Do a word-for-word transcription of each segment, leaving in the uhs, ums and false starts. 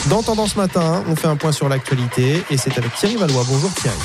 Dans Tendance Matin, on fait un point sur l'actualité et c'est avec Thierry Valois. Bonjour Thierry.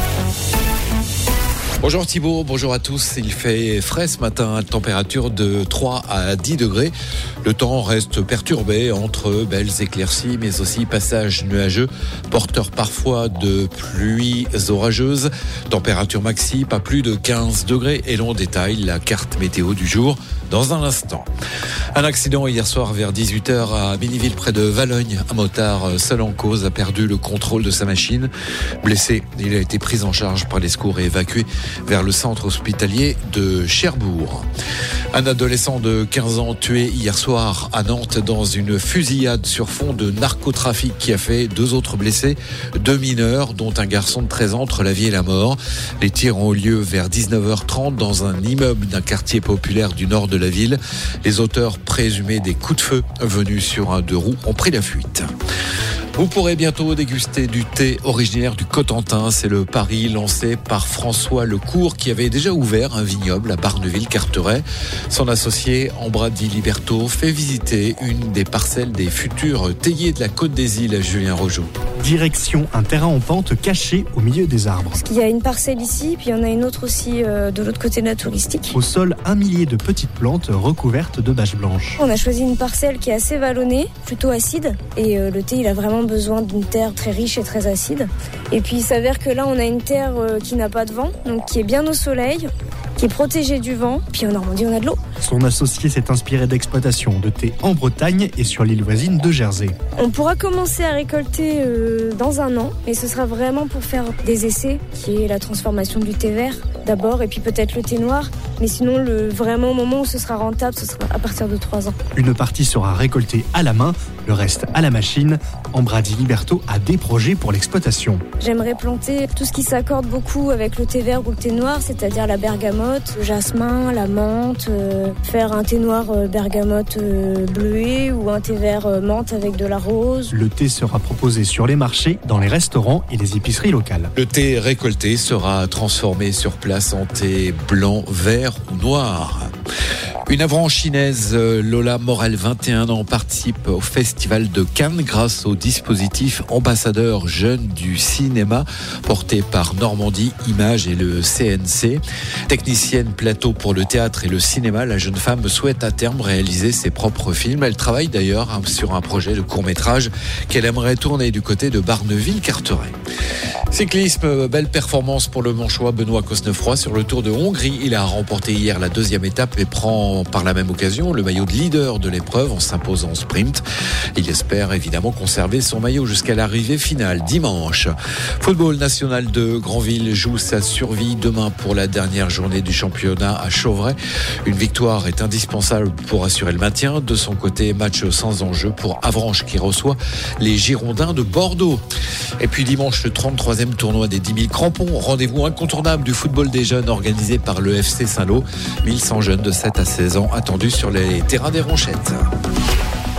Bonjour Thibaut, bonjour à tous. Il fait frais ce matin, température de trois à dix degrés. Le temps reste perturbé entre belles éclaircies mais aussi passages nuageux, porteurs parfois de pluies orageuses. Température maxi, pas plus de quinze degrés et l'on détaille la carte météo du jour dans un instant. Un accident hier soir vers dix-huit heures à Méniville près de Valognes. Un motard seul en cause a perdu le contrôle de sa machine. Blessé, il a été pris en charge par les secours et évacué vers le centre hospitalier de Cherbourg. Un adolescent de quinze ans tué hier soir à Nantes dans une fusillade sur fond de narcotrafic qui a fait deux autres blessés, deux mineurs dont un garçon de treize ans entre la vie et la mort. Les tirs ont eu lieu vers dix-neuf heures trente dans un immeuble d'un quartier populaire du nord de la ville. Les auteurs présumés des coups de feu venus sur un deux roues ont pris la fuite. Vous pourrez bientôt déguster du thé originaire du Cotentin. C'est le pari lancé par François Lecourt qui avait déjà ouvert un vignoble à Barneville-Carteret. Son associé Ambradi Liberto fait visiter une des parcelles des futurs théiers de la Côte des Îles à Julien Rojo. Direction un terrain en pente caché au milieu des arbres. Parce qu'il y a une parcelle ici, puis il y en a une autre aussi euh, de l'autre côté de la touristique. Au sol, un millier de petites plantes recouvertes de bâches blanches. On a choisi une parcelle qui est assez vallonnée, plutôt acide. Et euh, le thé, il a vraiment besoin d'une terre très riche et très acide. Et puis il s'avère que là, on a une terre euh, qui n'a pas de vent, donc qui est bien au soleil, qui est protégée du vent. Puis en Normandie, on a de l'eau. Son associé s'est inspiré d'exploitations de thé en Bretagne et sur l'île voisine de Jersey. On pourra commencer à récolter euh, dans un an, mais ce sera vraiment pour faire des essais, qui est la transformation du thé vert d'abord, et puis peut-être le thé noir. Mais sinon, le vraiment au moment où ce sera rentable, ce sera à partir de trois ans. Une partie sera récoltée à la main, le reste à la machine. Ambradi Liberto a des projets pour l'exploitation. J'aimerais planter tout ce qui s'accorde beaucoup avec le thé vert ou le thé noir, c'est-à-dire la bergamote, le jasmin, la menthe, euh, faire un thé noir euh, bergamote euh, bleuée ou un thé vert euh, menthe avec de la rose. Le thé sera proposé sur les marchés, dans les restaurants et les épiceries locales. Le thé récolté sera transformé sur place en thé blanc, vert ou noir. Une avranchinaise, Lola Morel, vingt et un ans, participe au Festival de Cannes grâce au dispositif ambassadeur jeune du cinéma porté par Normandie Images et le C N C. Technicienne plateau pour le théâtre et le cinéma, la jeune femme souhaite à terme réaliser ses propres films. Elle travaille d'ailleurs sur un projet de court-métrage qu'elle aimerait tourner du côté de Barneville-Carteret. Cyclisme, belle performance pour le Manchois Benoît Cosnefroy sur le Tour de Hongrie. Il a remporté hier la deuxième étape et prend par la même occasion le maillot de leader de l'épreuve en s'imposant en sprint. Il espère évidemment conserver son maillot jusqu'à l'arrivée finale dimanche. Football national de Granville joue sa survie demain pour la dernière journée du championnat à Chauvray. Une victoire est indispensable pour assurer le maintien. De son côté, match sans enjeu pour Avranches qui reçoit les Girondins de Bordeaux. Et puis dimanche, le trente-troisième tournoi des dix mille crampons. Rendez-vous incontournable du football des jeunes organisé par le F C Saint-Lô. mille cent jeunes de sept à seize ans attendus sur les terrains des Ronchettes.